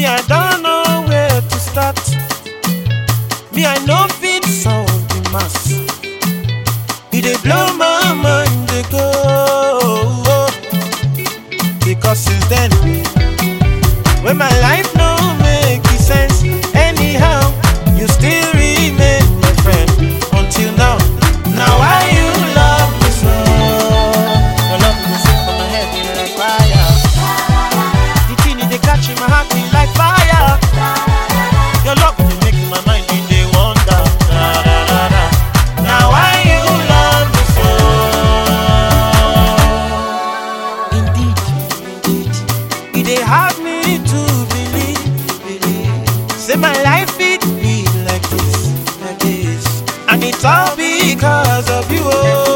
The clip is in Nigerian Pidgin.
Me, I don't know where to start. Me, I know fit solve the mass. It dey blow my mind, they go. Because since then, when my life no make sense, anyhow, you still remain my friend until now. Now why you love me so? Your love me so for my head in like fire. The thing they catch in my heart be like fire. Your love they make my mind in the wonder. Now why you love me so? Indeed, it dey hard me to believe. Say my life it be like this, and it's all because of you.